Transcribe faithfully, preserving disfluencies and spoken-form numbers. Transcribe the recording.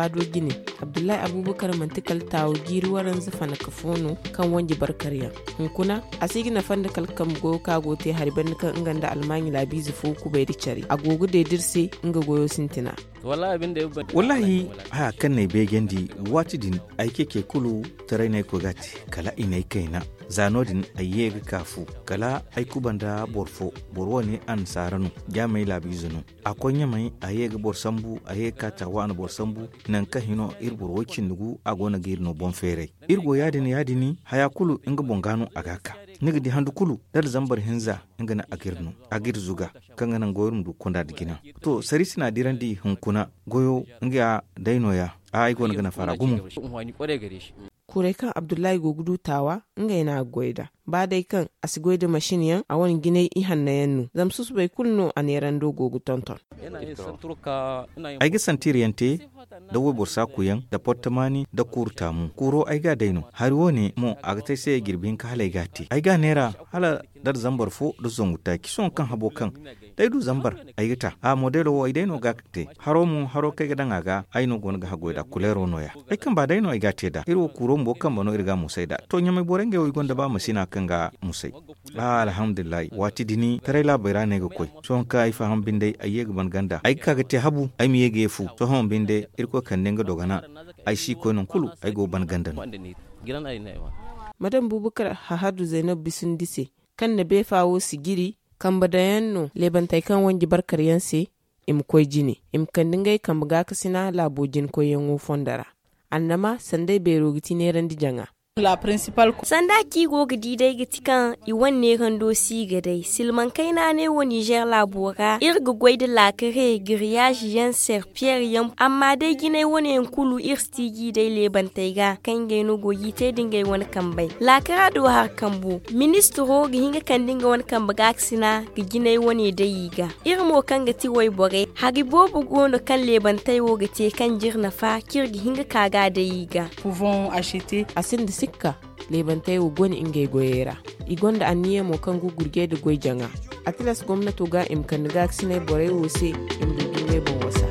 fado gine Abdullahi Abubakar mantikal tawo giri waran zafana kafono kan wanji barkarya hunkuna asigina fanda kalkam go kago te harban kan inganda almani labi zufu ku bai dicari agogo da dirse inga goyo sintina wallahi abin da wallahi ha kan ne begendi wati din aike ke kulu tare ne ko gati kala inai kaina zanodin ayyega kafu kala aikubanda borfo borwoni an saranu jamai labizunu akonya mai ayyega borsambu ayyeka tawana borsambu nan ka hino irbor wocin nugu agona girno bonfere irgo yadini yadini hayakulu inga bongano agaka nigdi handu kulu dar zambar hinza inga na agirno agir zuga kanga nan goyrum du konda digina to sarisina dirandi hunkuna goyo inga dainoya ai gona gana fara gumu kure kan Abdullahi gogudu tawa inga yana goida ba dai kan asigoida mashin yan a wani gine ihan na yannu zamsus bai kulno a neran dogo tonton ai ga santiriyante da wobor sakuyan da portamani da kurtamu kuro ai ga daino har wone mo aga tai sai girbin ka halai gati ai ga nera hala dar zambar fo da zonguta kison kan habo kan dai du zambar ai gata a modelo wo ai daino ga te haro mu haro kai ga danga ga ai no gon ga hagoida kulero noya ai kan ba daino ai gate da iro kuro mbo kan bano irga musai da to nyamai borenge wo gonda ba masina kan ga musai alhamdulillah wati dini tare la bayra ne ga koi son ka ai faham binde ai ga ban ganda ai ka ga te habu ai mi yege fu to hon binde irko kan nenga dogana ai shi ko non kulu ai go ban ganda madam Bubukar Hahadu Zainab bisun dise kan na befawo sigiri kan badayanno lebantai kan wangi barkar yanse im koy jini im kan dingai kan buga kasina labojin koyen fondara annama sandai berogiti ne randi janga La principal sanda ki go gidi dai giti kan i wanne kan dosi ga dai silman kaina ne wo Niger labora irga goide la kare grillage yan serpierre yan amma dai gine wone kulu irstigi dai leban taiga kan gai no goyi te dinga wani kan bai la kara do har kambu ministro ga hinga kan dinga wani kan baga sina ga gine wone dai ga irmo kan ga ti wai bore hagi bobu gono kan leban tai wo ga te kan jirna fa kirgi hinga kaga dai ga pouvons acheter asin sikka lebantai wo goni inge goyera igonda aniye mo kan gugurge da goy janga atilas gwamnato ga imkan ga sine bore wo se imdu ne bon wasa